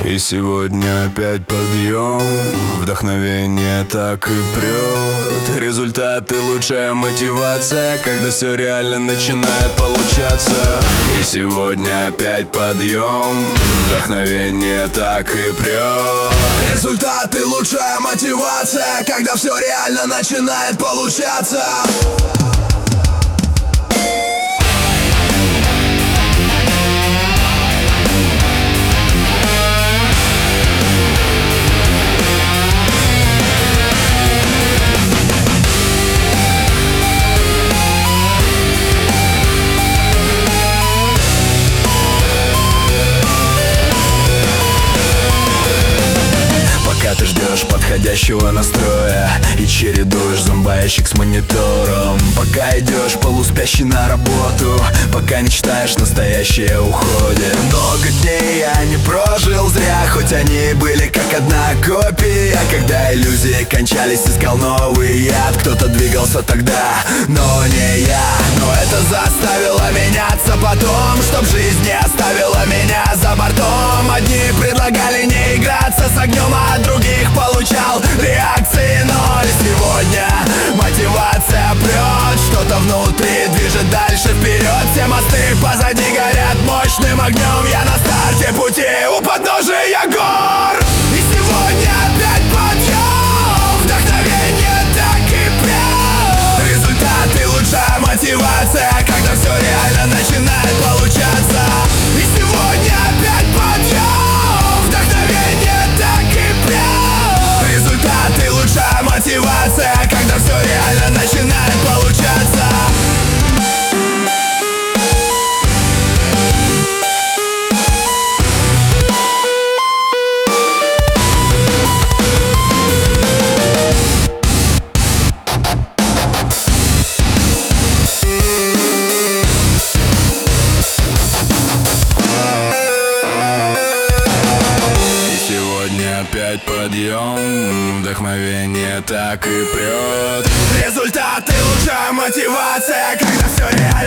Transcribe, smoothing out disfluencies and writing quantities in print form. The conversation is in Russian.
И сегодня опять подъем, вдохновение так и прет. Результаты лучшая мотивация, когда все реально начинает получаться. И сегодня опять подъем, вдохновение так и прет. Результаты лучшая мотивация, когда все реально начинает получаться. Ты ждешь подходящего настроя и чередуешь зомбоящик с монитором. Пока идешь полуспящий на работу, пока мечтаешь, настоящее уходит. Много дней я не прожил зря, хоть они были как одна копия. Когда иллюзии кончались, искал новый яд. Кто-то двигался тогда, но не я. Но это заставило меняться потом, чтоб жизнь не оставила меня за бортом. Одни предлагали не играться с огнем, а других получал реакции ноль. Сегодня мотивация прет, что-то внутри движет дальше вперед. Все мосты позади горят мощным огнем. Я на старте пути у подножия гор. И сегодня опять подъем, вдохновение так и прет. Результаты лучшая мотивация, когда все реально начинает получаться. И сегодня опять подъем, вдохновение так и прет. Результаты лучшая мотивация, когда все реально начинает получаться. Опять подъем, вдохновение так и прет. Результаты лучшая мотивация, когда все реально